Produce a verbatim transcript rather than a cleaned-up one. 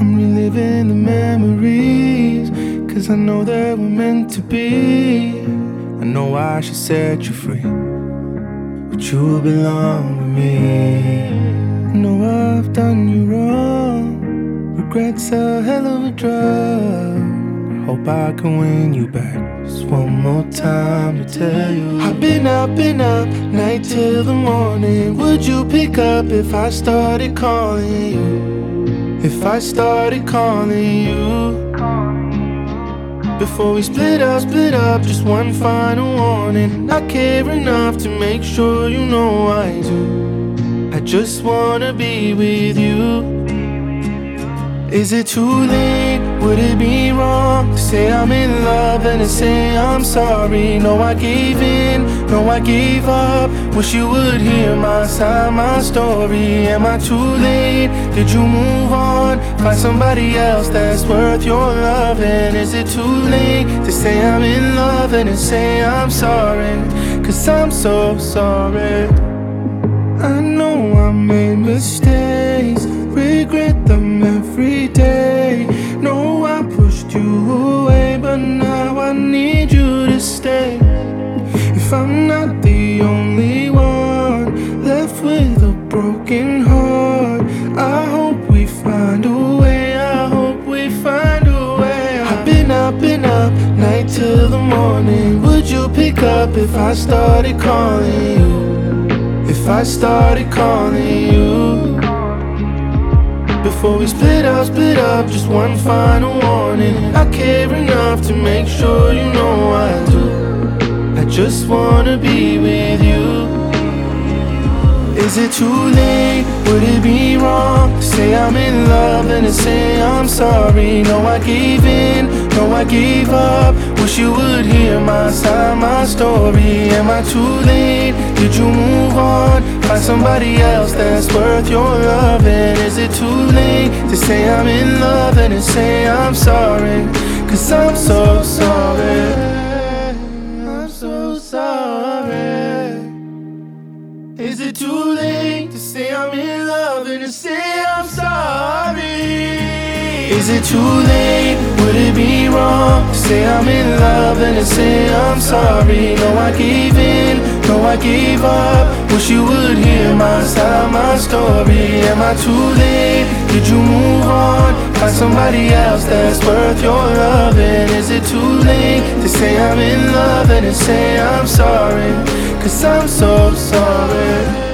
I'm reliving the memories, 'cause I know that we're meant to be. I know I should set you free, but you belong with me. I know I've done you wrong, regret's a hell of a drug. I hope I can win you back just one more time to tell you I've been up, been up, night till the morning. Would you pick up if I started calling you? If I started calling you? Before we split up, split up, just one final warning. I care enough to make sure you know I do. I just wanna be with you. Is it too late? Would it be wrong to say I'm in love and to say I'm sorry? No, I gave in, no, I gave up. Wish you would hear my side, my story. Am I too late? Did you move on? Find somebody else that's worth your loving. Is it too late to say I'm in love and to say I'm sorry? 'Cause I'm so sorry. I know I made mistakes, regret them every day. No, I pushed you away, but now I need you to stay. If I'm not the only one left with a broken heart, I hope we find a way, I hope we find a way. I've been up, been up, night till the morning. Would you pick up if I started calling you? If I started calling you? Before we split up, split up, just one final warning. I care enough to make sure you know I do. I just wanna be with you. Is it too late? Would it be wrong to say I'm in love and to say I'm sorry? No, I gave in, no, I gave up. Wish you would hear my side, my story. Am I too late? Did you move on? Find somebody else that's worth your loving. Is it too late to say I'm in love and to say I'm sorry? 'Cause I'm so sorry. I'm so sorry. Is it too late to say I'm in love and to say I'm sorry? Is it too late? Would it be wrong to say I'm in love and to say I'm sorry? No, I gave in, no, I gave up. Wish you would hear my side, my story. Am I too late? Did you move on? Find somebody else that's worth your loving. Is it too late to say I'm in love and to say I'm sorry? 'Cause I'm so sorry.